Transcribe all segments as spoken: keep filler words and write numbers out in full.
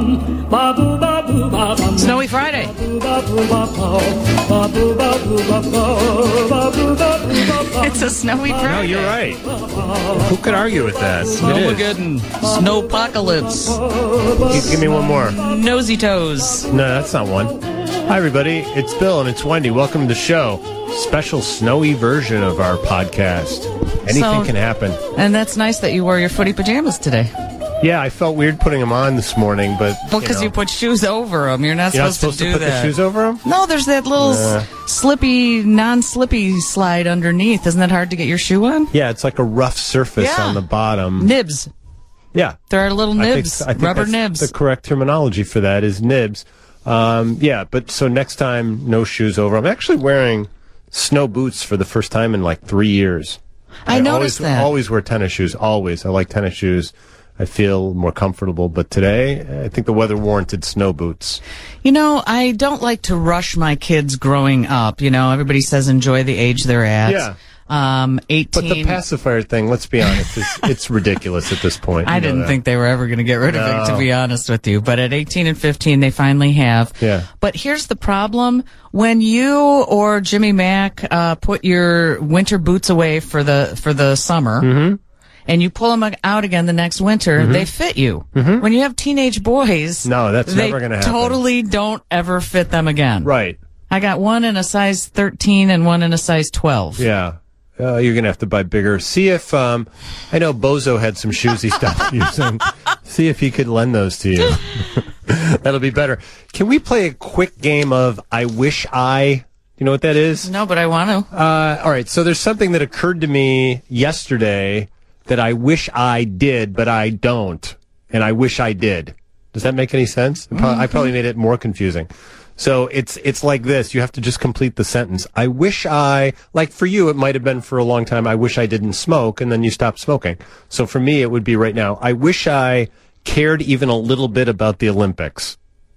Snowy Friday. It's a snowy Friday. No, you're right. Who could argue with that? Snowmageddon. Snowpocalypse. Give, give me one more. Nosy toes. No, that's not one. Hi, everybody. It's Bill and it's Wendy. Welcome to the show. Special snowy version of our podcast. Anything So- can happen. And that's nice that you wore your footy pajamas today. Yeah, I felt weird putting them on this morning, but Well, because you, know, you put shoes over them. You're not you're not supposed, supposed to to, do put that. the shoes over them. No, there's that little Uh. s- slippy, non-slippy slide underneath. Isn't that hard to get your shoe on? Yeah, it's like a rough surface Yeah. on the bottom. Nibs. Yeah, There are little I think- nibs, I think rubber that's nibs. The correct terminology for that is nibs. Um, yeah, but so next time, no shoes over. I'm actually wearing snow boots for the first time in like three years. I noticed always, that. always wear tennis shoes. Always. I like tennis shoes. I feel more comfortable. But today, I think the weather warranted snow boots. You know, I don't like to rush my kids growing up. You know, everybody says enjoy the age they're at. Yeah. Um, eighteen. But the pacifier thing, let's be honest, it's, it's ridiculous at this point. I You know didn't that. think they were ever going to get rid of it, to No. be honest with you. But at eighteen and fifteen, they finally have. Yeah. But here's the problem. When you or Jimmy Mack uh, put your winter boots away for the for the summer, Mm-hmm. and you pull them out again the next winter, they fit you. Mm-hmm. When you have teenage boys, No, that's they never gonna happen. totally don't ever fit them again. Right. I got one in a size thirteen and one in a size twelve. Yeah. Uh, you're going to have to buy bigger. See if, um, I know Bozo had some shoes he stopped using. See if he could lend those to you. That'll be better. Can we play a quick game of I Wish I? You know what that is? No, but I want to. Uh, all right. So there's something that occurred to me yesterday that I wish I did, but I don't. And I wish I did. Does that make any sense? Mm-hmm. I probably made it more confusing. So it's it's like this. You have to just complete the sentence. I wish I, like for you, it might have been for a long time, I wish I didn't smoke, and then you stopped smoking. So for me, it would be right now, I wish I cared even a little bit about the Olympics.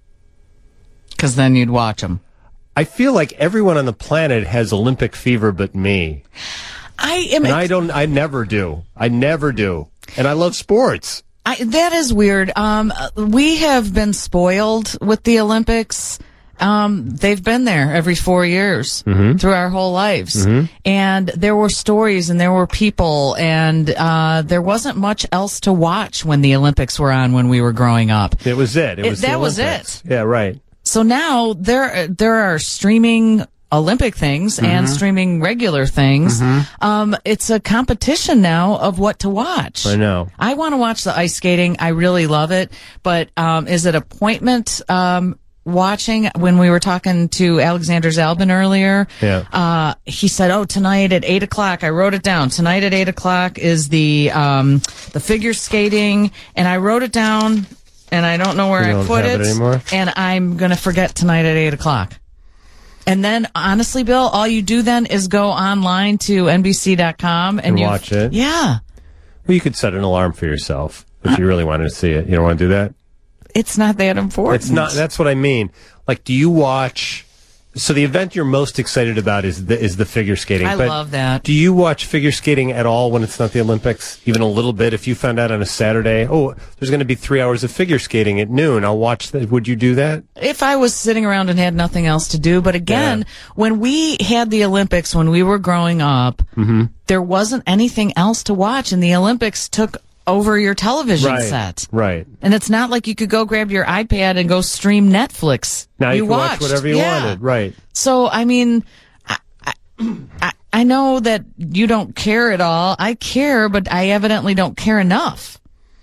Because then you'd watch them. I feel like everyone on the planet has Olympic fever but me. I am. And I don't, I never do. I never do. And I love sports. I, that is weird. Um, we have been spoiled with the Olympics. Um, they've been there every four years Mm-hmm. through our whole lives. Mm-hmm. And there were stories and there were people and, uh, there wasn't much else to watch when the Olympics were on when we were growing up. It was it. It It- was the that was Olympics. it. Yeah, right. So now there, there are streaming Olympic things Mm-hmm. and streaming regular things. Um, it's a competition now of what to watch. I know. I want to watch the ice skating. I really love it. But, um, is it appointment, um, watching? When we were talking to Alexander Zalbin earlier, Yeah. uh, he said, oh, tonight at eight o'clock, I wrote it down. Tonight at eight o'clock is the, um, the figure skating. And I wrote it down and I don't know where You I don't put have it. it anymore? And I'm going to forget tonight at eight o'clock. And then, honestly, Bill, all you do then is go online to N B C dot com and, And you watch it? Yeah. Well, you could set an alarm for yourself if you really wanted to see it. You don't want to do that? It's not that important. It's not. That's what I mean. Like, do you watch? So the event you're most excited about is the is the figure skating. I but love that. Do you watch figure skating at all when it's not the Olympics? Even a little bit. If you found out on a Saturday, oh, there's going to be three hours of figure skating at noon, I'll watch that. Would you do that? If I was sitting around and had nothing else to do. But again, Yeah. when we had the Olympics, when we were growing up, Mm-hmm. there wasn't anything else to watch, and the Olympics took over your television Right. set. Right. And it's not like you could go grab your iPad and go stream Netflix. Now you, can watched. watch whatever you Yeah. wanted. Right. So, I mean, I, I, I know that you don't care at all. I care, but I evidently don't care enough.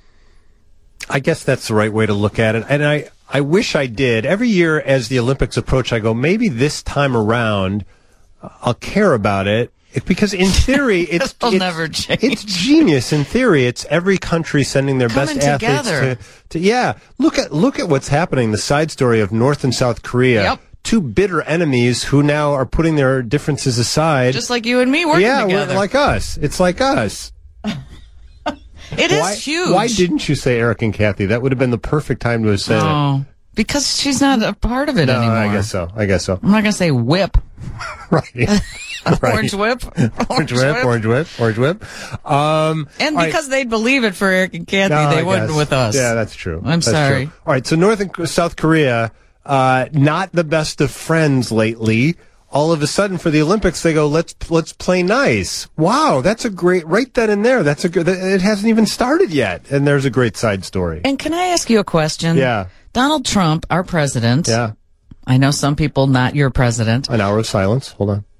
I guess that's the right way to look at it. And I, I wish I did. Every year as the Olympics approach, I go, maybe this time around I'll care about it. It, because in theory, it's, It'll it's never change. It's genius. In theory, it's every country sending their Coming best athletes together. to, to. Yeah, look at look at what's happening. The side story of North and South Korea, Yep. two bitter enemies who now are putting their differences aside. Just like you and me working yeah, together. we're like us. It's like us. It is why, huge. Why didn't you say Eric and Kathy? That would have been the perfect time to have said it. Oh, Because she's not a part of it no, anymore. I guess so. I guess so. I'm not going to say whip. Right. Right. Orange whip. Orange whip, orange whip, orange whip. Um, and all because right. they'd believe it for Eric and Kathy, No, they I wouldn't guess. with us. Yeah, that's true. I'm That's sorry. true. All right, so North and South Korea, uh, not the best of friends lately. All of a sudden, for the Olympics, they go, let's let's play nice. Wow, that's a great, right then and there. That's a good, it hasn't even started yet. And there's a great side story. And can I ask you a question? Yeah. Donald Trump, our president. Yeah. I know some people, not your president. An hour of silence. Hold on.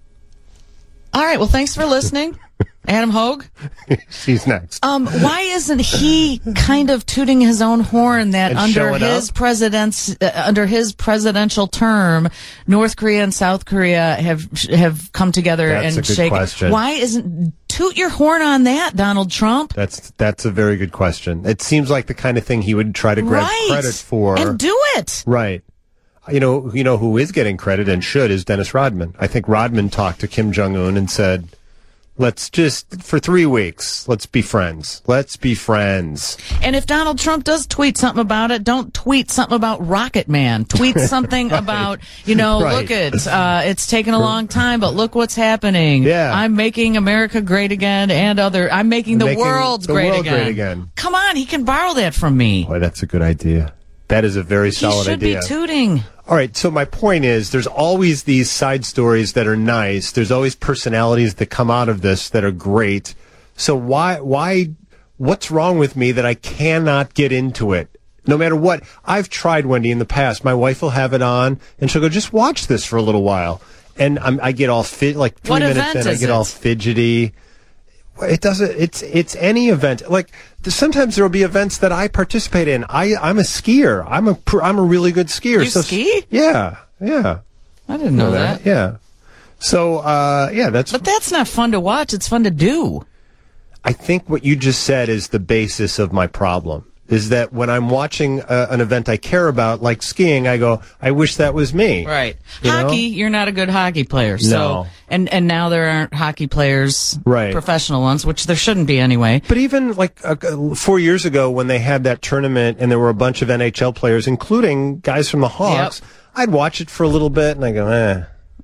All right. Well, thanks for listening. Adam Hogue. He's next. Um, why isn't he kind of tooting his own horn that And under showing his up? president's uh, under his presidential term, North Korea and South Korea have have come together That's and a good shaken? question. Why isn't toot your horn on that, Donald Trump? That's that's a very good question. It seems like the kind of thing he would try to grab Right. credit for. And do it. Right. You know, you know who is getting credit and should is Dennis Rodman. I think Rodman talked to Kim Jong-un and said, let's just, for three weeks, let's be friends. Let's be friends. And if Donald Trump does tweet something about it, don't tweet something about Rocket Man. Tweet something Right. about, you know, Right. look it, uh, it's taken a long time, but look what's happening. Yeah. I'm making America great again and other, I'm making the Making world the great world again. great again. Come on, he can borrow that from me. Boy, that's a good idea. That is a very He solid should idea. be tooting. All right, so my point is there's always these side stories that are nice. There's always personalities that come out of this that are great. So why why what's wrong with me that I cannot get into it? No matter what. I've tried, Wendy, in the past. My wife will have it on and she'll go, just watch this for a little while. And I'm, I get all fit like three What minutes event in, I is get it? all fidgety. It doesn't. It's it's any event. Like sometimes there will be events that I participate in. I I'm a skier. I'm a pr- I'm a really good skier. You so, ski? Yeah, yeah. I didn't know that. Yeah. So uh, yeah, that's. But that's not fun to watch. It's fun to do. I think what you just said is the basis of my problem. Is that when I'm watching uh, an event I care about, like skiing, I go, I wish that was me. Right. You know? Hockey, you're not a good hockey player. So, No. and, and now there aren't hockey players, Right. professional ones, which there shouldn't be anyway. But even like uh, four years ago when they had that tournament and there were a bunch of N H L players, including guys from the Hawks, Yep. I'd watch it for a little bit and I go, eh,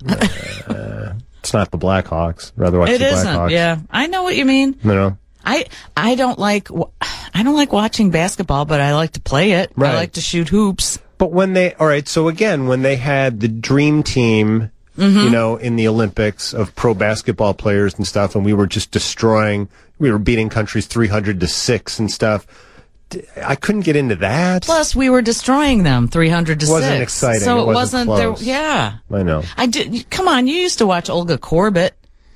eh, it's not the Blackhawks. I'd rather watch It the isn't. Blackhawks. Yeah. I know what you mean. You know? I, I don't like, wa- I don't like watching basketball, but I like to play it. Right. I like to shoot hoops. But when they, all right, so again, when they had the dream team, Mm-hmm. you know, in the Olympics of pro basketball players and stuff, and we were just destroying, we were beating countries three hundred to six and stuff. d- I couldn't get into that. Plus, we were destroying them three hundred to It wasn't six. exciting. So It it wasn't wasn't, close. there. Yeah. I know. I did. Come on. You used to watch Olga Korbut.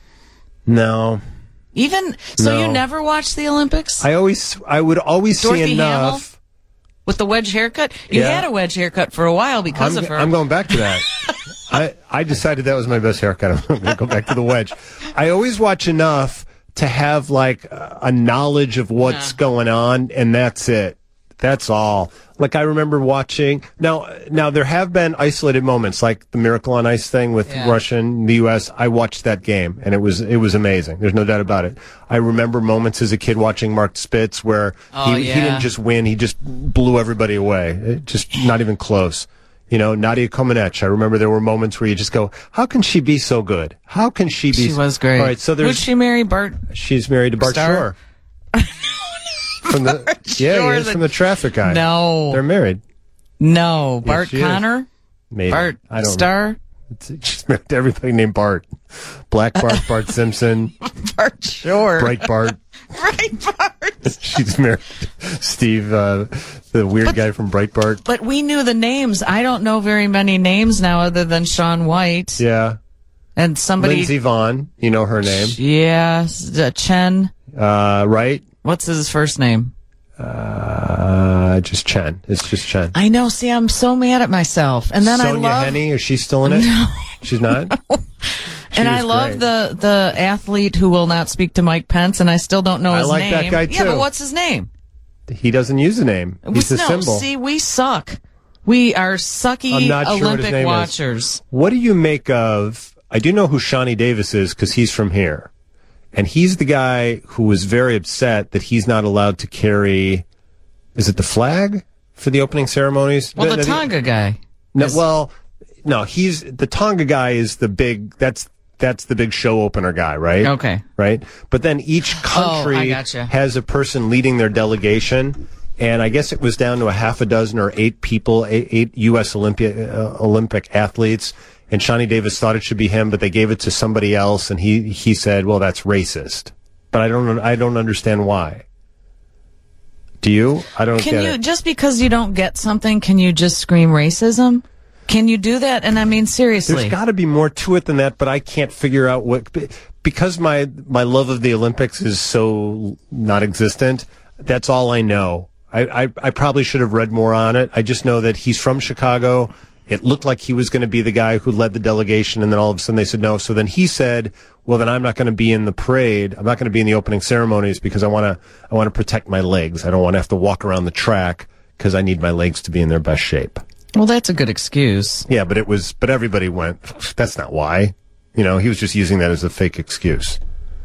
No. Even, so No. you never watched the Olympics? I always, I would always Dorothy see enough. Hamill? With the wedge haircut? You Yeah. had a wedge haircut for a while because I'm, of her. I'm going back to that. I, I decided that was my best haircut. I'm going to go back to the wedge. I always watch enough to have like a a knowledge of what's Yeah. going on, and that's it. That's all. Like I remember watching. Now, now there have been isolated moments, like the Miracle on Ice thing with Yeah. Russia and the U S. I watched that game, and it was it was amazing. There's no doubt about it. I remember moments as a kid watching Mark Spitz where Oh, he, he yeah. didn't just win; he just blew everybody away. It just not even close. You know, Nadia Comaneci. I remember there were moments where you just go, "How can she be so good? How can she be?" She was great. All right, so Who'd there's she marry? Bart? she's married to Bart Starr? Shore. From the yeah, Shore, he is the- from the Traffic guy. No. They're married. No. Bart she is. Connor? Maybe Bart I don't Starr? know. She's married to everybody named Bart. Black Bart, Bart Simpson, Bart Shore. Bright Bart. Right, Bart. She's married to Steve, uh, the weird guy from Breitbart. But we knew the names. I don't know very many names now other than Shaun White. Yeah. And somebody. Lindsey Vaughn. You know her name. Yeah. s- uh, Chen. Uh, right? What's his first name? Uh, just Chen. It's just Chen. I know. See, I'm so mad at myself. And then Sonia I love. Henney, is she still in it? No. She's not? She and I was love great. the, the athlete who will not speak to Mike Pence, and I still don't know I his like name. that guy, Yeah, too. but what's his name? He doesn't use a name. He's a no, symbol. see, we suck. We are sucky I'm not sure what his Olympic name is. watchers. What do you make of? I do know who Shawnee Davis is because he's from here, and he's the guy who was very upset that he's not allowed to carry. Is it the flag for the opening ceremonies? Well, the, the Tonga guy. No, is, well, no, he's the Tonga guy is the big. That's that's the big show opener guy, right? Okay, right. But then each country oh, I gotcha. has a person leading their delegation. And I guess it was down to a half a dozen or eight people, eight, eight U S Olympia, uh, Olympic athletes. And Shawnee Davis thought it should be him, but they gave it to somebody else. And he, he said, well, that's racist. But I don't, I don't understand why. Do you? I don't can get you, it. Just because you don't get something, can you just scream racism? Can you do that? And I mean, seriously. There's got to be more to it than that, but I can't figure out what, because my, my love of the Olympics is so not existent. That's all I know. I, I, I probably should have read more on it. I just know that he's from Chicago. It looked like he was going to be the guy who led the delegation, and then all of a sudden they said no. So then he said, well, then I'm not going to be in the parade. I'm not going to be in the opening ceremonies because I want to I want to protect my legs. I don't want to have to walk around the track because I need my legs to be in their best shape. Well, that's a good excuse. Yeah, but it was, but everybody went, that's not why. You know, he was just using that as a fake excuse.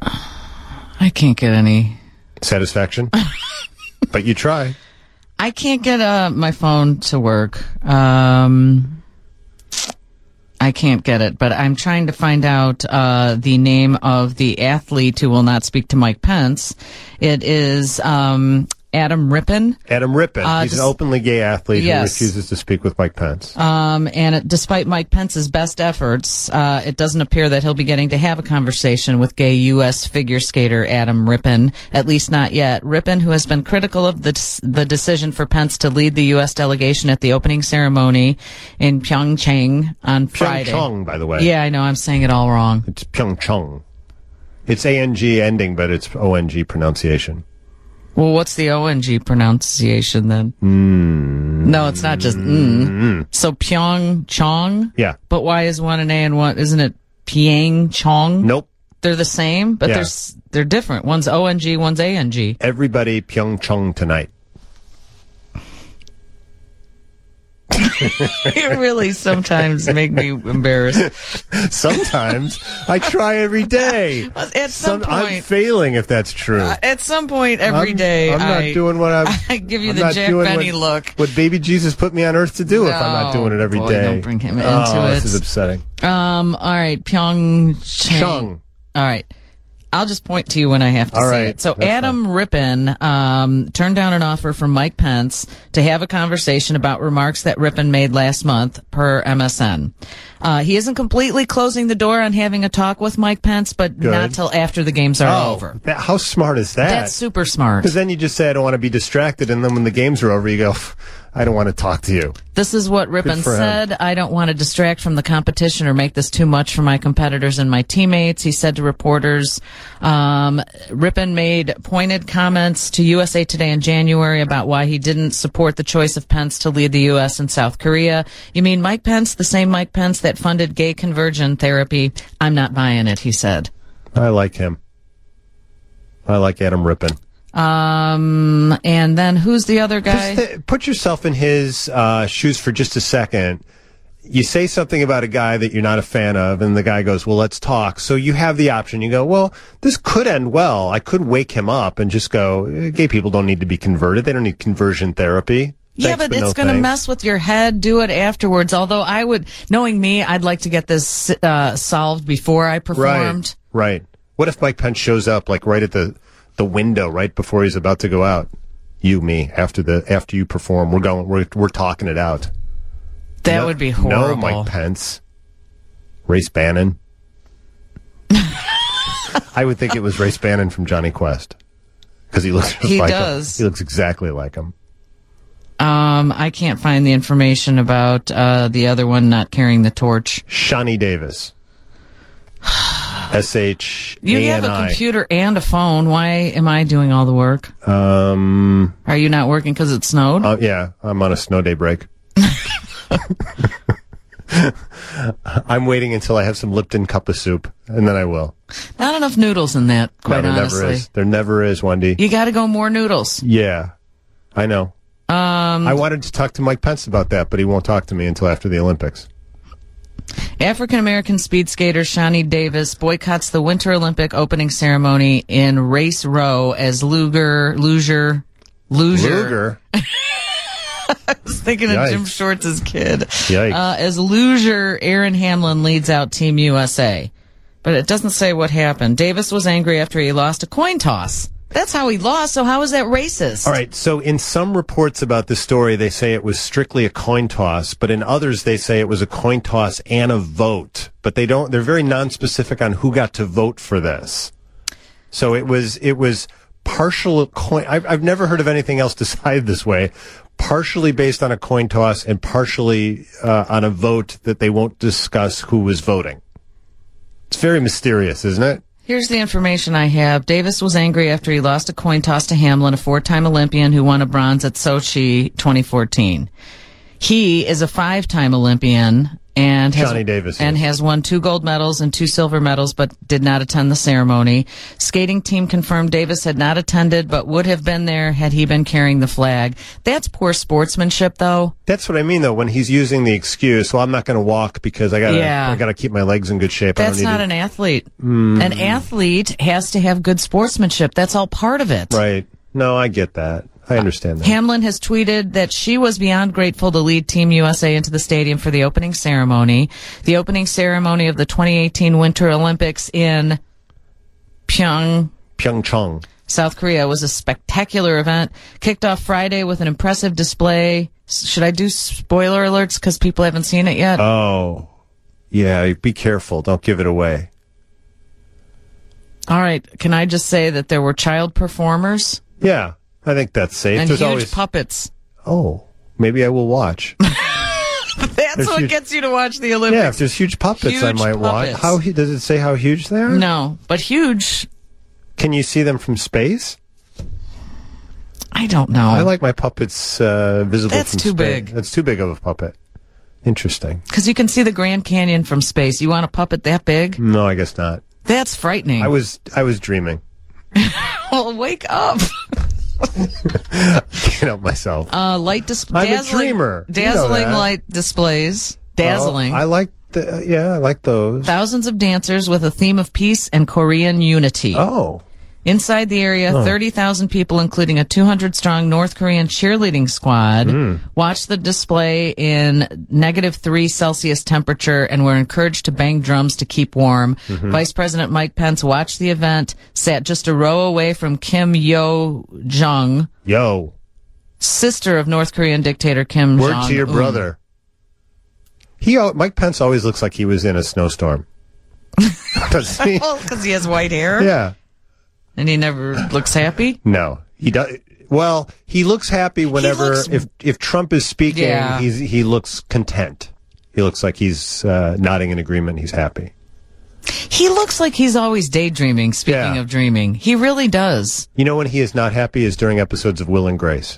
I can't get any satisfaction. But you try. I can't get uh, my phone to work. Um, I can't get it, but I'm trying to find out uh, the name of the athlete who will not speak to Mike Pence. It is um, Adam Rippon. Adam Rippon. Uh, He's dis- an openly gay athlete yes. who refuses to speak with Mike Pence. Um, and it, despite Mike Pence's best efforts, uh, it doesn't appear that he'll be getting to have a conversation with gay U S figure skater Adam Rippon, at least not yet. Rippon, who has been critical of the the decision for Pence to lead the U S delegation at the opening ceremony in Pyeongchang on Friday. Pyeongchang, by the way. Yeah, I know. I'm saying it all wrong. It's Pyeongchang. It's A N G ending, but it's O N G pronunciation. Well, what's the O N G pronunciation then? Mm. No, it's not just mm. Mm. So Pyeongchang? Yeah. But why is one an A and one, isn't it Pyeongchang? Nope. They're the same, but yeah. they're, they're different. One's O N G, one's A N G. Everybody Pyeongchang tonight. You really sometimes make me embarrassed. Sometimes. I try every day. At some, some point. I'm failing if that's true. Uh, at some point every I'm, day. I'm not I, doing what I'm... I give you I'm the Jack Benny what, look. What baby Jesus put me on earth to do no, if I'm not doing it every boy, day. Don't bring him into oh, it. This is upsetting. Um, all right, Pyeongchang. Chung. All right. I'll just point to you when I have to All say right, it. So that's Adam fine. Rippon um, turned down an offer from Mike Pence to have a conversation about remarks that Rippon made last month per M S N. Uh, he isn't completely closing the door on having a talk with Mike Pence, but Good. not till after the games are oh, over. That, how smart is that? That's super smart. Because then you just say, I don't want to be distracted, and then when the games are over, you go, I don't want to talk to you. This is what Rippon said. Him. I don't want to distract from the competition or make this too much for my competitors and my teammates, he said to reporters. Um, Rippon made pointed comments to U S A Today in January about why he didn't support the choice of Pence to lead the U S in South Korea. You mean Mike Pence, the same Mike Pence that funded gay conversion therapy? I'm not buying it, he said. I like him. I like Adam Rippon. Um, and then who's the other guy? Just, uh, put yourself in his uh, shoes for just a second. You say something about a guy that you're not a fan of, and the guy goes, well, let's talk. So you have the option. You go, well, this could end well. I could wake him up and just go, gay people don't need to be converted. They don't need conversion therapy. Yeah, Thanks, but, but it's no going to thanks. mess with your head. Do it afterwards. Although I would, knowing me, I'd like to get this uh, solved before I performed. Right, right. What if Mike Pence shows up, like, right at the, the window, right before he's about to go out? You, me, after the after you perform, we're going, we're we're talking it out. That no, would be horrible. No, Mike Pence. Race Bannon. I would think it was Race Bannon from Johnny Quest. Because he looks just he like does. him. He looks exactly like him. Um, I can't find the information about uh, the other one not carrying the torch. Shawnee Davis. S H A N I. You have a computer and a phone. Why am I doing all the work? Um, Are you not working because it snowed? uh, yeah, I'm on a snow day break. I'm waiting until I have some Lipton cup of soup, and then I will. Not enough noodles in that, quite no, there honestly. never is. There never is, Wendy. You got to go more noodles. Yeah, I know. Um, I wanted to talk to Mike Pence about that, but he won't talk to me until after the Olympics. African-American speed skater Shawnee Davis boycotts the Winter Olympic opening ceremony in Race Row as Luger, Luger, Luger. Luger? I was thinking Yikes. of Jim Shorts' kid. Yikes. Uh, as loser, Aaron Hamlin leads out Team U S A. But it doesn't say what happened. Davis was angry after he lost a coin toss. That's how he lost, so how is that racist? All right, so in some reports about this story, they say it was strictly a coin toss, but in others, they say it was a coin toss and a vote. But they don't, they're very nonspecific on who got to vote for this. So it was, it was partial coin, I've, I've never heard of anything else decided this way, partially based on a coin toss and partially uh, on a vote that they won't discuss who was voting. It's very mysterious, isn't it? Here's the information I have. Davis was angry after he lost a coin toss to Hamlin, a four-time Olympian who won a bronze at Sochi twenty fourteen. He is a five-time Olympian and has, Johnny Davis, and yes. has won two gold medals and two silver medals, but did not attend the ceremony. Skating team confirmed Davis had not attended, but would have been there had he been carrying the flag. That's poor sportsmanship, though. That's what I mean, though, when he's using the excuse, well, I'm not going to walk because I got to Yeah. I got to keep my legs in good shape. That's I don't need not to... an athlete. Mm. An athlete has to have good sportsmanship. That's all part of it. Right. No, I get that. I understand that. Hamlin has tweeted that she was beyond grateful to lead Team U S A into the stadium for the opening ceremony. The opening ceremony of the twenty eighteen Winter Olympics in Pyeong, Pyeongchang. South Korea was a spectacular event. Kicked off Friday with an impressive display. Should I do spoiler alerts because people haven't seen it yet? Oh, yeah. Be careful. Don't give it away. All right. Can I just say that there were child performers? Yeah, I think that's safe. And There's huge always puppets. Oh, maybe I will watch. That's There's what huge... gets you to watch the Olympics. Yeah, if there's huge puppets, huge I might watch. puppets. How does it say how huge they are? No, but huge. Can you see them from space? I don't know. I like my puppets uh, visible That's from too space. big. That's too big of a puppet. Interesting. Because you can see the Grand Canyon from space. You want a puppet that big? No, I guess not. That's frightening. I was I was dreaming. Well, wake up. Can't help myself. Uh, light dis- I'm dazzling, a dreamer. You know Dazzling that. light displays. Dazzling. Oh, I like the yeah, I like those. Thousands of dancers with a theme of peace and Korean unity. Oh. Inside the area, Oh. thirty thousand people, including a two hundred strong North Korean cheerleading squad, Mm. watched the display in negative three Celsius temperature and were encouraged to bang drums to keep warm. Mm-hmm. Vice President Mike Pence watched the event, sat just a row away from Kim Yo-jong, Yo. sister of North Korean dictator Kim Word Jong-un. to your brother. He al- Mike Pence always looks like he was in a snowstorm. Does he? Well, because he has white hair. Yeah. And he never looks happy. No, he does. Well, he looks happy whenever looks- if if Trump is speaking. Yeah. He's he looks content. He looks like he's uh, nodding in agreement. He's happy. He looks like he's always daydreaming, speaking Yeah. of dreaming. He really does. You know when he is not happy is during episodes of Will and Grace.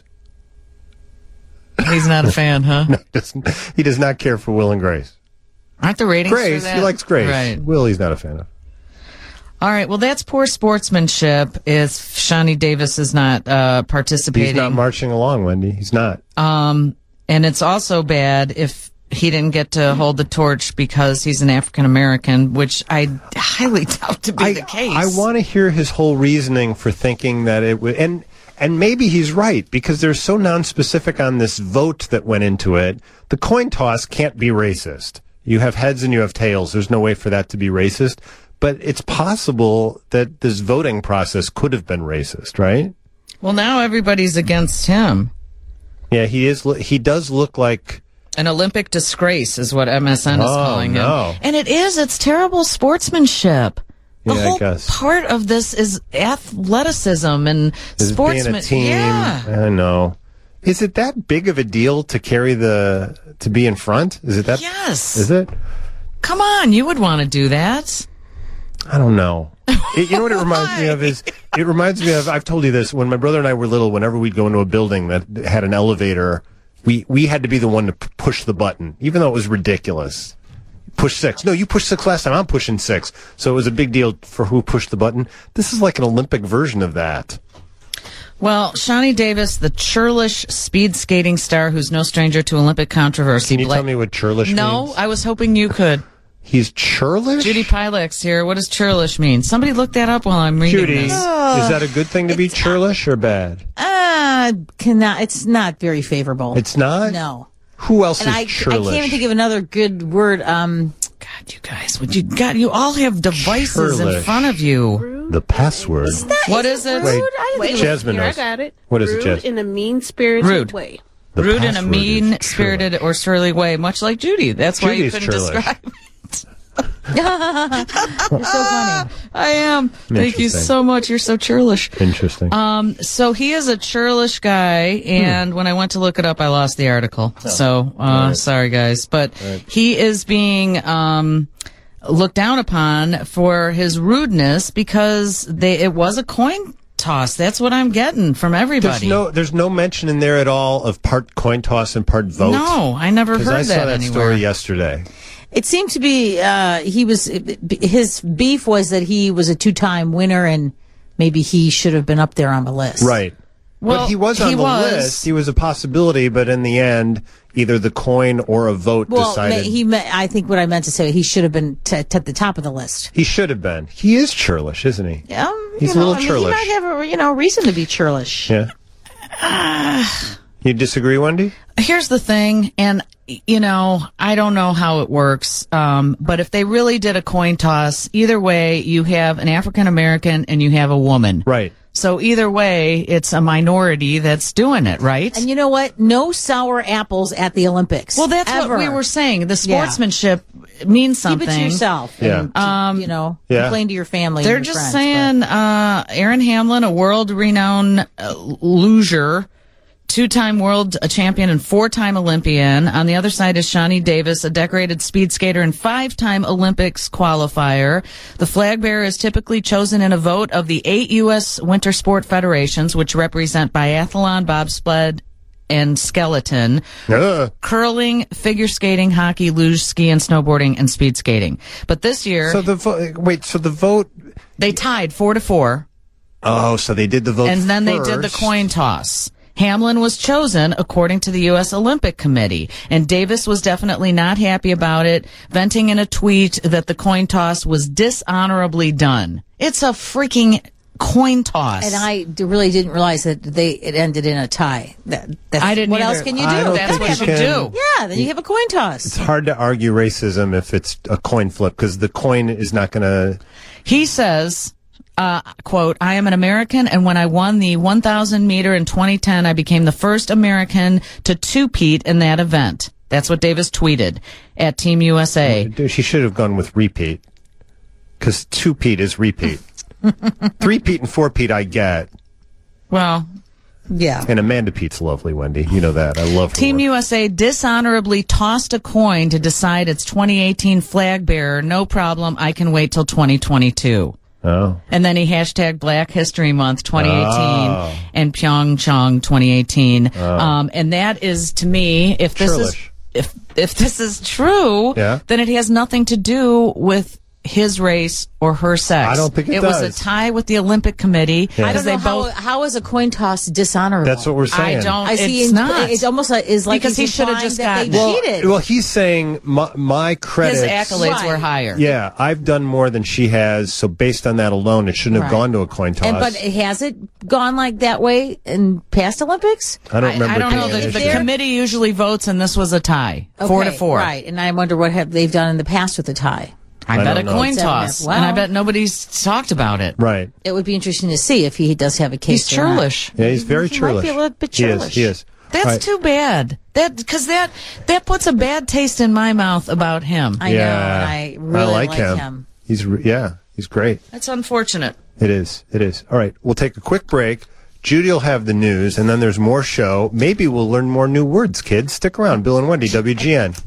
He's not a fan, huh? No, he doesn't. He does not care for Will and Grace. Aren't the ratings Grace, for that? he likes Grace. Right. Will, he's not a fan of. All right. Well, that's poor sportsmanship if Shawnee Davis is not uh, participating. He's not marching along, Wendy. He's not. um, and it's also bad if he didn't get to hold the torch because he's an African American, which I highly doubt to be I, the case. I want to hear his whole reasoning for thinking that it would, and and maybe he's right because they're so nonspecific on this vote that went into it. The coin toss can't be racist. You have heads and you have tails. There's no way for that to be racist. But it's possible that this voting process could have been racist, right? Well, now everybody's against him. Yeah, he is. He does look like An Olympic disgrace is what M S N is Oh, calling him. no. And it is. It's terrible sportsmanship. The Yeah, I whole guess. part of this is athleticism and Is sportsman. being a team. Yeah. I know. Is it that big of a deal to carry the to be in front? Is it that? Yes. Is it? Come on, you would want to do that. I don't know. It, you know what it reminds me of is it reminds me of I've told you this when my brother and I were little. Whenever we'd go into a building that had an elevator, we we had to be the one to p- push the button, even though it was ridiculous. Push six. No, you pushed six last time. I'm pushing six. So it was a big deal for who pushed the button. This is like an Olympic version of that. Well, Shawnee Davis, the churlish speed skating star who's no stranger to Olympic controversy. Can you bla- tell me what churlish No, means? I was hoping you could. He's churlish? Judy Pilax here. What does churlish mean? Somebody look that up while I'm reading Judy, this. Oh, is that a good thing to be churlish or bad? Uh, cannot. It's not very favorable. It's not? No. Who else And is I, I churlish? can't even think of another good word. Um, God, you guys, would you God, you all have devices in Churlish. front of you. The password. What is it? Wait, Wait, Jasmine here, knows. I got it. What is it, Rude Jas? in a mean-spirited Rude. way. The Rude in a password is mean-spirited churlish. or surly way, much like Judy. That's why Judy's you couldn't churlish. describe it. You're so funny. I am. Thank you Interesting. so much. You're so churlish. Interesting. Um, so he is a churlish guy, and when I went to look it up, I lost the article. So, uh, right. sorry guys, but Right. he is being, um, looked down upon for his rudeness because they, it was a coin toss. That's what I'm getting from there's everybody. no there's no mention in there at all of part coin toss and part vote. No, I never heard Because I that saw that anywhere. story yesterday. It seemed to be uh, he was his beef was that he was a two-time winner and maybe he should have been up there on the list. Right. Well, but he was on he the was. list. He was a possibility, but in the end, either the coin or a vote Well, decided. he. Me- I think what I meant to say, he should have been t- at the top of the list. He should have been. He is churlish, isn't he? Um, He's you a know, little I mean, churlish. He might have a you know reason to be churlish. Yeah. You disagree, Wendy? Here's the thing, and you know, I don't know how it works, um, but if they really did a coin toss, either way, you have an African American and you have a woman. Right. So either way, it's a minority that's doing it, right? And you know what? No sour apples at the Olympics. well, that's ever. what we were saying. The Yeah. sportsmanship means Keep something. it to yourself. Yeah. And, Um, you know, yeah. complain to your family. They're and your just friends, saying, uh, Aaron Hamlin, a world-renowned uh, luger, two-time world champion and four-time Olympian. On the other side is Shawnee Davis, a decorated speed skater and five-time Olympics qualifier. The flag bearer is typically chosen in a vote of the eight U S winter sport federations, which represent biathlon, bobsled, and skeleton, Ugh. curling, figure skating, hockey, luge, ski, and snowboarding, and speed skating. But this year, So the vo- wait. So the vote. they tied four to four. Oh, so they did the vote, And then they did the first. coin toss. Hamlin was chosen according to the U S Olympic Committee, and Davis was definitely not happy about it, venting in a tweet that the coin toss was dishonorably done. It's a freaking coin toss. And I d- really didn't realize that they it ended in a tie. That, that's, I didn't What either. else can you do? I don't That's think what you you can- do. Yeah, then you have a coin toss. It's hard to argue racism if it's a coin flip because the coin is not going to. He says, uh, quote, I am an American, and when I won the one thousand meter in twenty ten, I became the first American to two-peat in that event. That's what Davis tweeted at Team U S A. She should have gone with repeat because two peat is repeat. Three peat and four peat I get, Well, Yeah. and Amanda Pete's lovely. Wendy, you know that I love her. Team work. U S A dishonorably tossed a coin to decide its twenty eighteen flag bearer. No problem. I can wait till twenty twenty-two. Oh, And then he hashtagged Black History Month twenty eighteen Oh. and Pyeongchang twenty eighteen. Um, and that is, to me, if this is Churlish. if if this is true, Yeah. then it has nothing to do with his race or her sex. I don't think it it was does. a tie with the Olympic Committee Yeah. I because don't know they how, both. how is a coin toss dishonorable? that's what we're saying. I don't. I see. it's in- not. It's almost like, is like Because he's he should have implying just that they gotten- Well, cheated. well, he's saying my, my credits. His accolades Right. were higher. Yeah, I've done more than she has, so based on that alone, it shouldn't have Right. gone to a coin toss. and but has it gone like that way in past Olympics? I don't remember. I don't it know. being The, an the issue. committee usually votes, and this was a tie, four to Okay, four. Right, and I wonder what have they've done in the past with the tie. I, I bet a don't know. coin Seven toss, and a- and I wow. bet nobody's talked about it. Right. It would be interesting to see if he does have a case. He's or not. churlish. Yeah, he's very He might churlish. be a little bit He is. churlish. He is. That's All right. too bad. That because that that puts a bad taste in my mouth about him. I know, and I really like, like him. him. He's re- yeah, he's great. That's unfortunate. It is. It is. All right, we'll take a quick break. Judy will have the news, and then there's more show. Maybe we'll learn more new words, kids. Stick around. Bill and Wendy, W G N.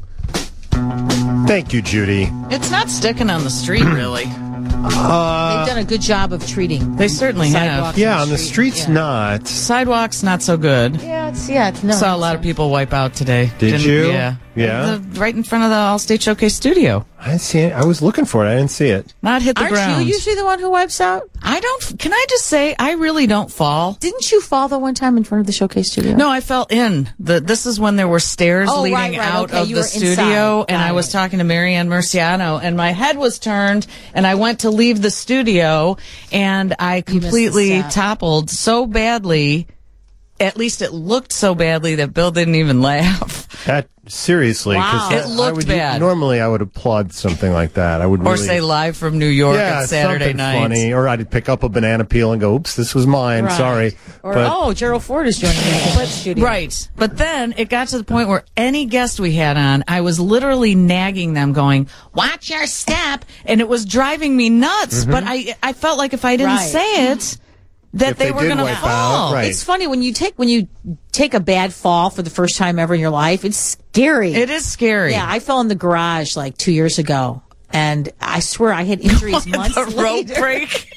Thank you, Judy. It's not sticking on the street, really. They've done a good job of treating. They certainly sidewalks have. Yeah, and on the street, streets, yeah. not. Sidewalks not so good. Yeah, it's yeah. It's, no, Saw a lot of people wipe out today. Did Didn't- you? Yeah. Yeah? The- right in front of the Allstate Showcase studio. I didn't see it. I was looking for it. I didn't see it. Not hit the Aren't ground. you usually the one who wipes out? I don't. Can I just say I really don't fall. Didn't you fall the one time in front of the Showcase studio? No, I fell in. The This is when there were stairs Oh, leading right, right, out okay, of you the were studio, inside. and Got I was it. talking to Marianne Murciano, and my head was turned, and I went to leave the studio, and I You missed the completely set. toppled so badly. At least it looked so badly that Bill didn't even laugh. That seriously, Wow. because It looked I would, bad. Normally, I would applaud something like that. I would Or really, say live from New York yeah, on Saturday something night. funny, or I'd pick up a banana peel and go, "Oops, this was mine. Right. Sorry." Or, but oh, Gerald Ford is joining me in the studio. Right. But then it got to the point where any guest we had on, I was literally nagging them going, watch your step. And it was driving me nuts. But I I felt like if I didn't Right. say it, that If they, they were did going to wipe fall. out, right. It's funny when you take when you take a bad fall for the first time ever in your life. It's scary. It is scary. Yeah, I fell in the garage like two years ago, and I swear I had injuries months the rope later. break.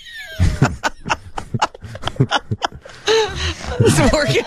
It's working.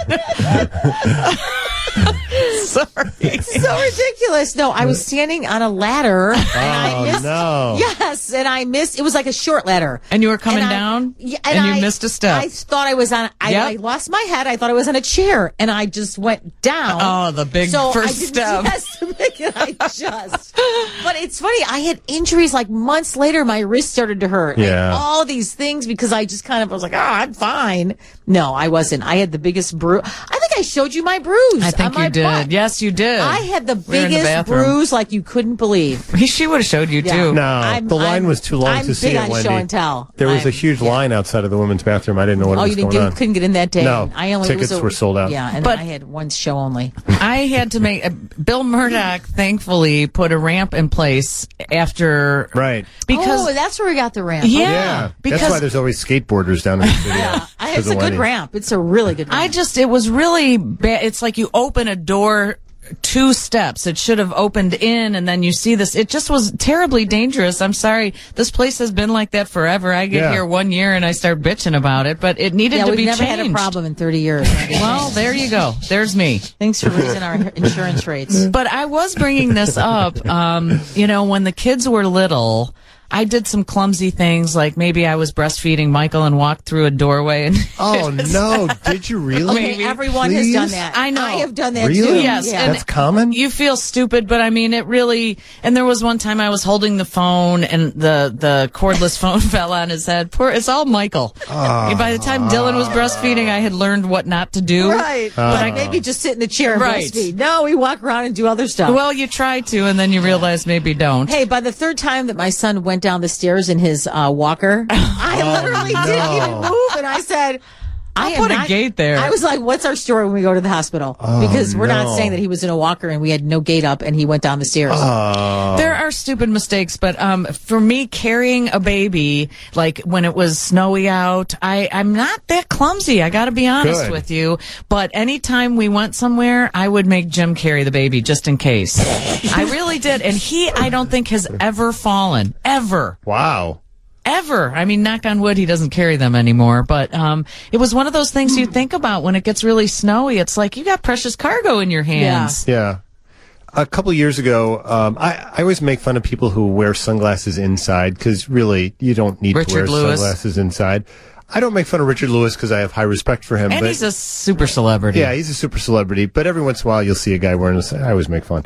Sorry. So ridiculous. No, I was standing on a ladder, and I Oh, missed. no. Yes, and I missed. It was like a short ladder. And you were coming And I- down, yeah, and you I- missed a step. I thought I was on. I, Yep. I lost my head. I thought I was on a chair, and I just went down. Oh, the big so first I didn't, step. Yes, make it, I just. But it's funny. I had injuries like months later. My wrist started to hurt. Yeah. And all these things because I just kind of was like, oh, I'm fine. No, I wasn't. I had the biggest bruise. I think I showed you my bruise. I on think my you did. butt. Yes, you did. I had the We were in the biggest bathroom. bruise like you couldn't believe. She would have showed you, Yeah. too. No, I'm- the line I'm- was too long I'm to see big it, on Wendy. show and tell. There was a I'm- huge yeah. line outside of the women's bathroom. I didn't know what Oh, was you didn't going get, on. couldn't get in that day. No, I only it was tickets a- were sold out. Yeah, and But- I had one show only. I had to make uh, Bill Murdoch thankfully put a ramp in place after Right. because oh, that's where we got the ramp. Yeah. Yeah, because- that's why there's always skateboarders down in the studio. Yeah, I- because it's of a good Wendy. ramp. It's a really good ramp. I just it was really bad. It's like you open a door two steps. It should have opened in and then you see this. It just was terribly dangerous. I'm sorry. This place has been like that forever. I get Yeah. here one year and I start bitching about it, but it needed yeah, to we've be never changed. had a problem in thirty years. Well, there you go. There's me. Thanks for raising our insurance rates. But I was bringing this up, um, you know, when the kids were little, I did some clumsy things, like maybe I was breastfeeding Michael and walked through a doorway. And Oh no! Did you really? Okay, everyone has Please? done that. I know. I have done that Really? too. Yes, Yeah. and That's common? You feel stupid, but I mean, it really. And there was one time I was holding the phone, and the the cordless phone fell on his head. Poor, it's all Michael. And by the time Dylan was breastfeeding, I had learned what not to do. Right. but I maybe just sit in the chair and Right. breastfeed. No, we walk around and do other stuff. Well, you try to, and then you realize maybe don't. Hey, by the third time that my son went down the stairs in his uh, walker, I literally didn't even move, and I said, I am put a not- gate there. I was like, what's our story when we go to the hospital? Because we're no. not saying that he was in a walker and we had no gate up and he went down the stairs. There are stupid mistakes, but um, for me, carrying a baby, like when it was snowy out, I, I'm not that clumsy. I got to be honest Good. with you. But anytime we went somewhere, I would make Jim carry the baby just in case. I really did. And he, I don't think, has ever fallen. Ever. Wow. Ever. I mean, knock on wood, he doesn't carry them anymore. But um, it was one of those things you think about when it gets really snowy. It's like you got precious cargo in your hands. Yeah. A couple years ago, um, I, I always make fun of people who wear sunglasses inside because really you don't need Richard to wear Lewis. sunglasses inside. I don't make fun of Richard Lewis because I have high respect for him. And but he's a super celebrity. Yeah, he's a super celebrity, but every once in a while you'll see a guy wearing this. I always make fun.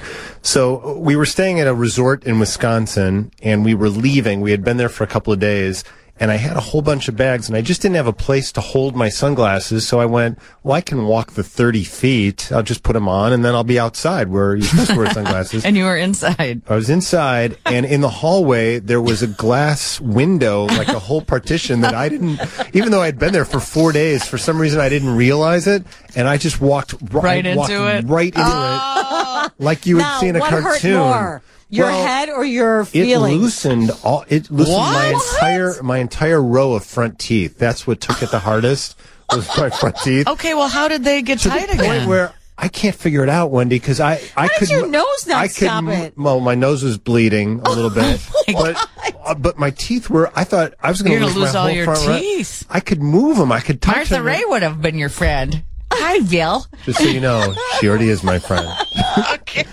So we were staying at a resort in Wisconsin, and we were leaving. We had been there for a couple of days, and I had a whole bunch of bags, and I just didn't have a place to hold my sunglasses, so I went, well, I can walk the thirty feet. I'll just put them on, and then I'll be outside where you're supposed to wear sunglasses. And you were inside. I was inside, and in the hallway, there was a glass window, like a whole partition that I didn't, even though I'd been there for four days, for some reason I didn't realize it, and I just walked r- Right I walked into it? right into it, like you would now, see in a what cartoon. hurt more? Your Well, head or your It feelings? loosened all. It loosened my What? entire my entire row of front teeth. That's what took it the hardest. Was my front teeth. Okay, well, how did they get To tight the point again? where I can't figure it out, Wendy, because I I does could your nose not I could, stop it? Well, my nose was bleeding a little bit, but uh, but my teeth were. I thought I was going You're to gonna lose lose my all whole your front right- teeth. I could move them. I could touch Martha them. Ray would have been your friend. Hi, Bill. Just so you know, she already is my friend. Okay.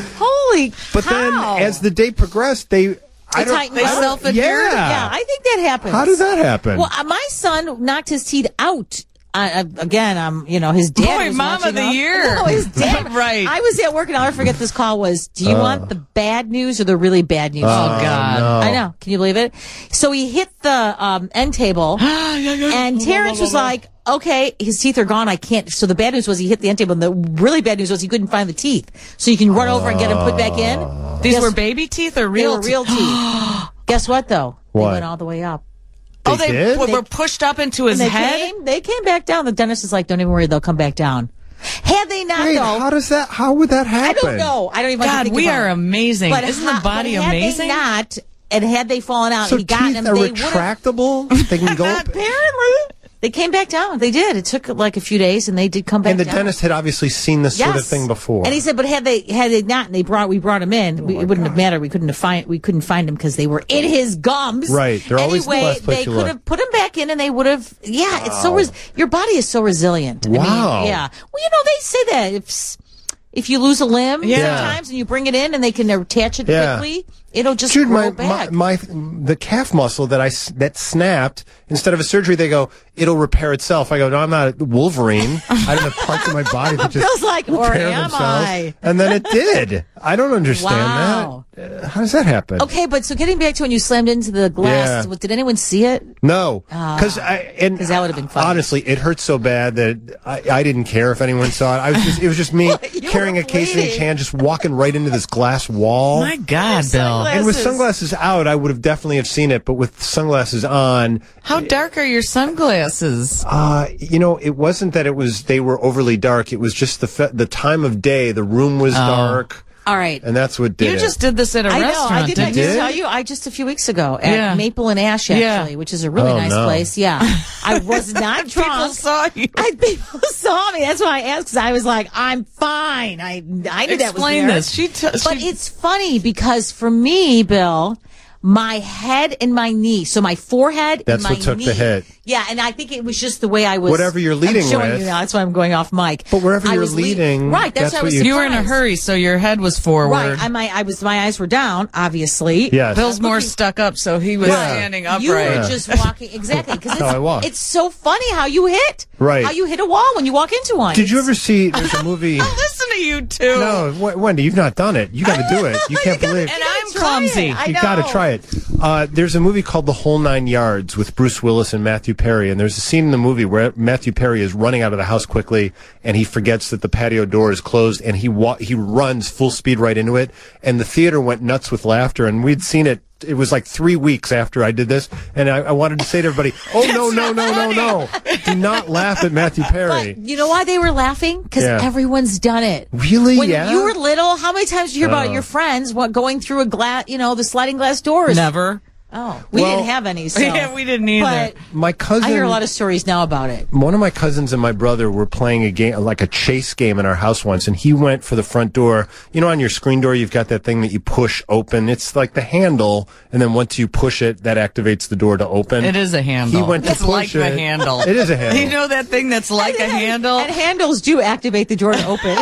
Holy But cow. then, as the day progressed, they... They I don't, tightened They up. self-adhered? Yeah. Yeah, I think that happens. How does that happen? Well, uh, my son knocked his teeth out. Uh, again, I'm, you know, his dad Boy, was Mom watching of the up. year. No, his dad. Right. I was at work and I'll never forget this call was, do you Uh. want the bad news or the really bad news? Oh, God. no. I know. Can you believe it? So he hit the um, end table and Terrence was like, okay, his teeth are gone. I can't. So the bad news was he hit the end table and the really bad news was he couldn't find the teeth. So you can run over and get them put back in. These Guess- were baby teeth or They real were real teeth. Guess what though? What? They went all the way up. Oh, They they did? w- were pushed up into his And they head? came, they came back down. The dentist is like, don't even worry, they'll come back down. Had they not, Wait, though, how does that, how would that I happen? don't know. I don't even want to God, think we about are it. amazing. But Isn't ha- the body but had amazing? they not, and had they fallen out, So and he got teeth them, are they would have. retractable? They can go up? Apparently, they came back down. They did. It took like a few days, and they did come back. And the down. dentist had obviously seen this sort of Yes. thing before. And he said, but had they had they not, and they brought we brought him in, we, it wouldn't have mattered. We couldn't have find we couldn't find him because they were in his gums. Right. They're always the anyway, last place they you could look. have put him back in, and they would have. Yeah, it's so res- your body is so resilient. I mean, Wow. yeah. Well, you know they say that if s- if you lose a limb Yeah. sometimes and you bring it in and they can attach it Yeah. quickly, it'll just Dude, grow my, back. my, my, the calf muscle that I, s- that snapped, instead of a surgery, they go, it'll repair itself. I go, no, I'm not Wolverine. I don't have parts of my body that just Feels like, or repair am themselves. I? And then it did. I don't understand Wow. that. Uh, how does that happen? Okay, but so getting back to when you slammed into the glass, Yeah. what, did anyone see it? No, because I and 'Cause that would have been funny. Honestly, it hurt so bad that I, I didn't care if anyone saw it. I was just it was just me You carrying were a case in each bleeding. hand, just walking right into this glass wall. My God, Bill. Sunglasses. And with sunglasses out, I would have definitely have seen it, but with sunglasses on, How dark are your sunglasses? uh, you know, it wasn't that it was they were overly dark. It was just the fe- the time of day. The room was dark, All right. and that's what did You it. just did this at a I know. restaurant, I did. I didn't just you? tell you. I just a few weeks ago at Yeah. Maple and Ash, actually, Yeah. which is a really Oh, nice no. place. Yeah, I was not drunk. People saw you. I, people saw me. That's why I asked. Because I was like, I'm fine. I I knew that was Explain there. this. She, t- But she it's funny because for me, Bill, my head and my knee. So my forehead That's and my what took knee. the hit. Yeah, and I think it was just the way I was. Whatever you're leading I'm showing with. You now. That's why I'm going off mic. But wherever I you're was lead- leading, right? That's, that's why I what was you- you were in a surprised. hurry, so your head was forward. Right. I, my, I was, my eyes were down, obviously. Yes. Bill's more stuck up, so he was Yeah. standing upright. You were just walking exactly because That's how I walk. it's, it's so funny how you hit, Right. How you hit a wall when you walk into one. Did you ever see? There's a movie. Listen to you two. No, W- Wendy, you've not done it. You got to do it. You can't gotta- believe. And You I'm gotta try clumsy. it. I You know. got to try it. Uh, there's a movie called The Whole Nine Yards with Bruce Willis and Matthew Perry, and there's a scene in the movie where Matthew Perry is running out of the house quickly, and he forgets that the patio door is closed, and he wa- he runs full speed right into it, and the theater went nuts with laughter, and we'd seen it. It was like three weeks after I did this, and I, I wanted to say to everybody, "Oh no, no, no, no, no! Do not laugh at Matthew Perry." But you know why they were laughing? Because Yeah. everyone's done it. Really? When Yeah? you were little, how many times did you hear about Oh. your friends what, going through a glass, you know, the sliding glass doors? Never. Oh, we Well- didn't have any. So. Yeah, we didn't either. But My cousin. I hear a lot of stories now about it. One of my cousins and my brother were playing a game, like a chase game in our house once, and he went for the front door. You know, on your screen door, you've got that thing that you push open. It's like the handle, and then once you push it, that activates the door to open. It is a handle. He went to it's push like it. the handle. It is a handle. You know that thing that's like a And- handle? And handles do activate the door to open.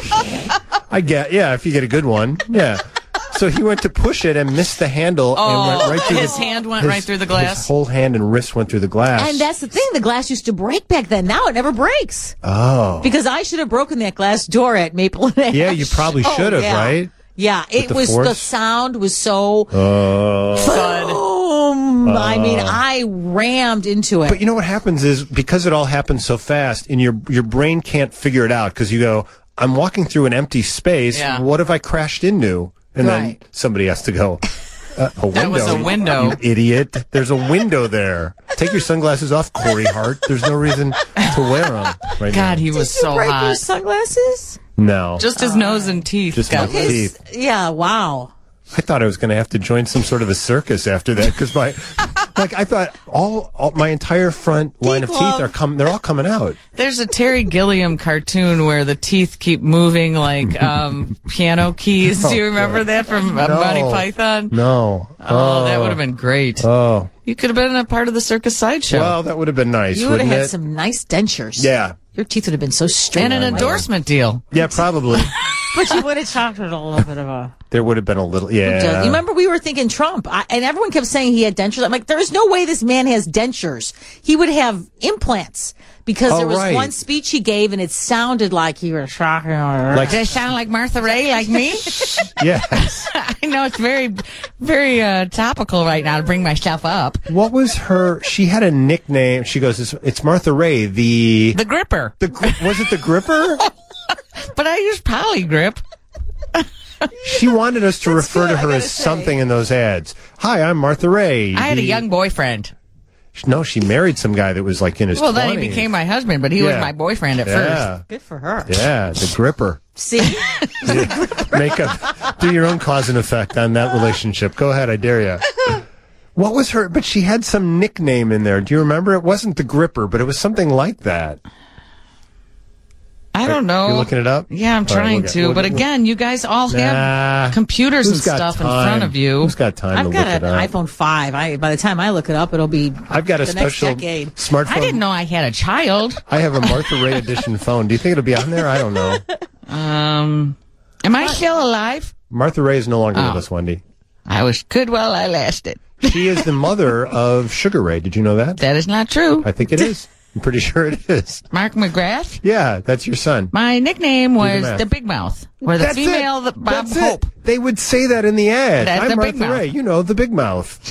I get, yeah, if you get a good one, yeah. So he went to push it and missed the handle Oh, and went right through his the, hand went his- right through the glass? His whole hand and wrist went through the glass. And that's the thing. The glass used to break back then. Now it never breaks. oh, Because I should have broken that glass door at Maple and Ash. yeah, you probably Oh, should have, yeah. right? Yeah, it the was, force? the sound was so, Oh. boom. I mean, I rammed into it. But you know what happens is because it all happens so fast, and your your brain can't figure it out because you go, "I'm walking through an empty space. Yeah. What have I crashed into?" And Right. then somebody has to go. Uh, a window. That was a window. You idiot. There's a window there. Take your sunglasses off, Corey Hart. There's no reason to wear them right God, now. he was Did you so break your hot. sunglasses? No. Just his nose and teeth. Just got my loose. teeth. Yeah, wow. I thought I was going to have to join some sort of a circus after that because my, like, I thought all, all my entire front line Teeth of love. teeth are coming. They're all coming out. There's a Terry Gilliam cartoon where the teeth keep moving like um, piano keys. Do you remember that from uh, No. Monty Python? No. Oh, that would have been great. Oh. You could have been a part of the circus sideshow. Well, that would have been nice, You would have wouldn't had it? some nice dentures. Yeah. Your teeth would have been so straight. And an endorsement deal. Yeah, probably. But you would have talked with a little bit of a... There would have been a little, yeah. You remember we were thinking Trump, I, and everyone kept saying he had dentures. I'm like, there's no way this man has dentures. He would have implants. Because oh, there was right. one speech he gave, and it sounded like he was talking. Like, does it sound like Martha Ray, like me? Yes. I know it's very, very uh, topical right now to bring myself up. What was her? She had a nickname. She goes, "It's, it's Martha Ray, the the gripper." The was it the gripper? But I use Polygrip. She wanted us to That's refer good, to her as say. something in those ads. Hi, I'm Martha Ray. I had the... a young boyfriend. No, she married some guy that was like in his well, twenties. Then he became my husband, but he yeah. was my boyfriend at yeah. first. Good for her. Yeah, the gripper. See? Yeah. Make up, do your own cause and effect on that relationship. Go ahead, I dare you. What was her? But she had some nickname in there. Do you remember? It wasn't the gripper, but it was something like that. I don't know. You're looking it up? Yeah, I'm All trying right, we'll to. get, we'll, but again, you guys all nah, have computers and stuff in front of you. Who's got time I've to got look an it up? iPhone five. I, by the time I look it up, it'll be I've got a the special next decade. smartphone. I didn't know I had a child. I have a Martha Ray edition phone. Do you think it'll be on there? I don't know. Um, am I still alive? Martha Ray is no longer Oh. with us, Wendy. I was good while I lasted. She is the mother of Sugar Ray. Did you know that? That is not true. I think it is. I'm pretty sure it is. Mark McGrath. Yeah, that's your son. My nickname was math. the Big Mouth, or the That's female it. that Bob That's Hope. It. They would say that in the ad. That's I'm the Martha Big Mouth. Ray. You know, the Big Mouth.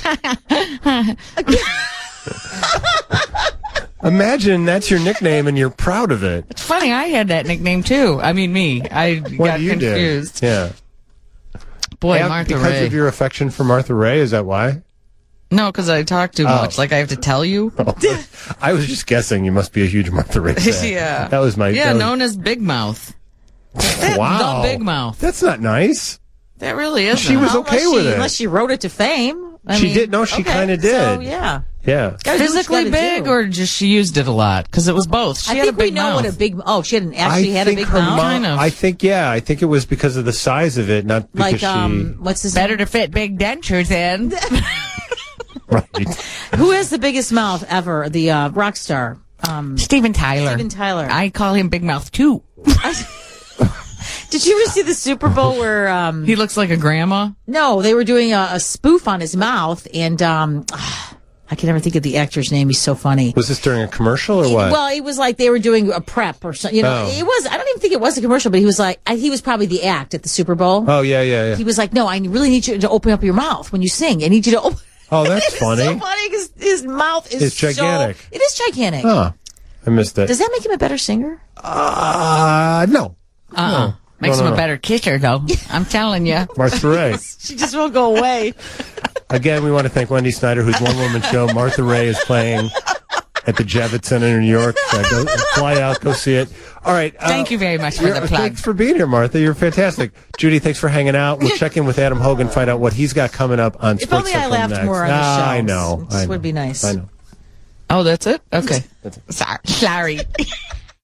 Imagine that's your nickname and you're proud of it. It's funny, I had that nickname too. I mean, me. I What got you confused. did. Yeah. Boy, And Martha because Ray. of your affection for Martha Ray, is that why? No, because I talk too Oh. much. Like I have to tell you. I was just guessing. You must be a huge Martha Ray fan. Yeah. That was my. Yeah, that was- known as Big Mouth. That- Wow. The Big Mouth. That's not nice. That really is. She was okay unless with she, it. Unless she wrote it to fame. I She mean, did- no, she okay, kinda So, did. yeah. Yeah. Gotta do what you physically gotta big, do. or just she used it a lot? Because it was both. She I had think a big we know mouth. what a big. Oh, she had an, actually I had a think big her mouth. mom. Kind of. I think yeah. I think it was because of the size of it, not because Like um, what's his Better name? to fit big dentures in. she. Right. Who has the biggest mouth ever? The uh, rock star. Um, Steven Tyler. Steven Tyler. I call him Big Mouth too. Did you ever see the Super Bowl where? Um, He looks like a grandma. no, they were doing a, a spoof on his mouth, and um, I can never think of the actor's name. He's so funny. Was this during a commercial or what? Well, it was like they were doing a prep or something. You know, Oh. it was. I don't even think it was a commercial, but he was like, I, he was probably the act at the Super Bowl. oh yeah, yeah, yeah. He was like, no, I really need you to open up your mouth when you sing. I need you to open. Oh, that's It's funny. so funny because his mouth is It's gigantic. So, it is gigantic. Oh, I missed it. Does that make him a better singer? Uh, no. Uh-uh. No. Makes No, no, him no. a better kisser, though. I'm telling you. Martha Ray. She just won't go away. Again, we want to thank Wendy Snyder, whose one-woman show Martha Ray is playing at the Javits Center in New York. Uh, go, fly out, go see it. All right. Uh, Thank you very much for you're- the plug. Thanks for being here, Martha. You're fantastic. Judy, thanks for hanging out. We'll check in with Adam Hogan, find out what he's got coming up on If Sports only I Central laughed next. more on the Ah, show. I know. This I know. would be nice. I know. Oh, that's it? Okay. Sorry. Sorry.